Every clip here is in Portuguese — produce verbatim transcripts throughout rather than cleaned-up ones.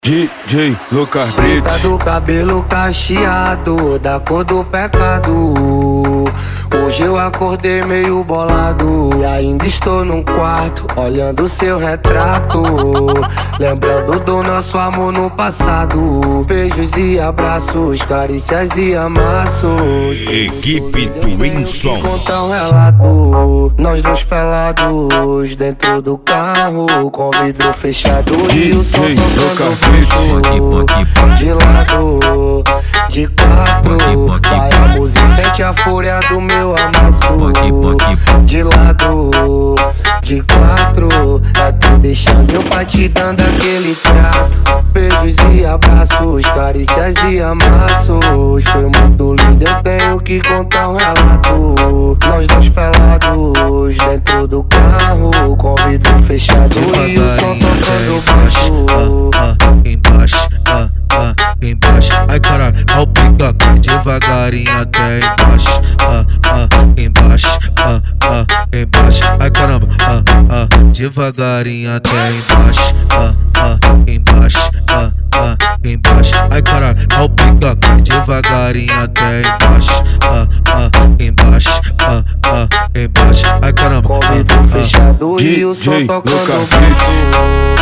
D J Lucas Brito. Preta do cabelo cacheado, da cor do pecado. Hoje eu acordei meio bolado e ainda estou num quarto olhando seu retrato, lembrando do nosso amor no passado. Beijos e abraços, carícias e amassos. Equipe Twinson. Conta um relato, nós dois pelados dentro do carro, com vidro fechado e o som tocando baixo. De lado, de quatro, vai a música, sente a fúria do meu amasso. De lado, de quatro, é tu deixando eu pra te dando aquele trato. Beijos e abraços, carícias e amassos. Foi muito lindo, eu tenho que contar um relato. Nós dois pelados dentro do carro, com vidro fechado e o som tocando baixo. Ah, ah, embaixo, ah, ah, embaixo. Ai caralho, ao pica, cai devagarinho até embaixo. Ah, ah, embaixo, ah, ah, embaixo. Ai caramba, ah, ah, devagarinho até embaixo. Ah, ah, embaixo, ah, ah, embaixo. Ai caralho, ao pica, cai devagarinho até embaixo. Ah, ah, embaixo, ah, ah, embaixo. Ai caramba, com vidro fechado e o som tocando baixo.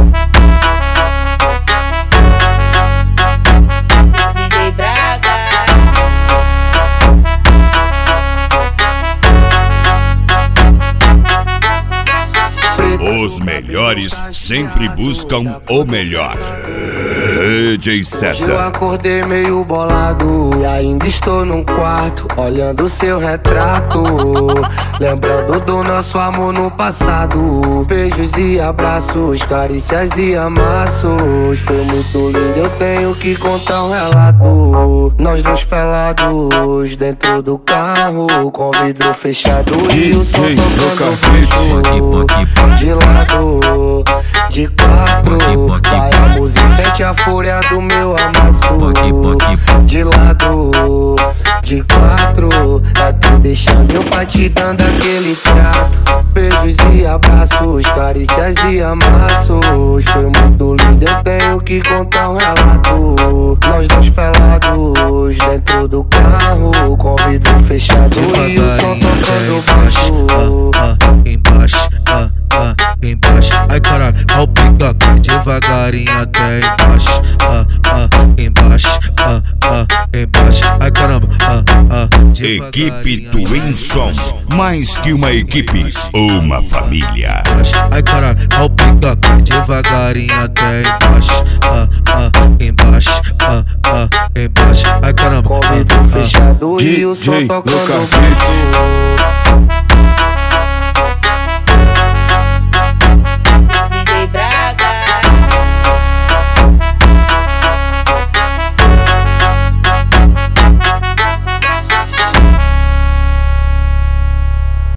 Os melhores sempre buscam o melhor. D J César. Eu acordei meio bolado e ainda estou num quarto olhando seu retrato, lembrando do nosso amor no passado. Beijos e abraços, carícias e amassos. Foi muito lindo, eu tenho que contar um relato. Nós dois pelados dentro do carro, com vidro fechado e o som tocando baixo. De lado, de quatro, vai a música, sente a fúria do meu amasso. De lado, de quatro, é tu deixando eu pra te dando aquele trato. Beijos e abraços, carícias e amassos. Foi muito lindo, eu tenho que contar um relato. Nós dois pelados dentro do carro, com vidro fechado e o som tocando baixo. Ah, ah, embaixo, ah, ah, embaixo. Ai caralho, ao pica, cai devagarinho até embaixo. Ah, ah, embaixo, ah, ah, embaixo. Ai caramba, ah, ah, Equipe Twinson. Mais que uma equipe, uma família. Ai caralho, ao pica, cai devagarinho até embaixo. Ah, ah, embaixo, ah, ah, embaixo. Ai caramba, com vidro fechado e o som tocando baixo.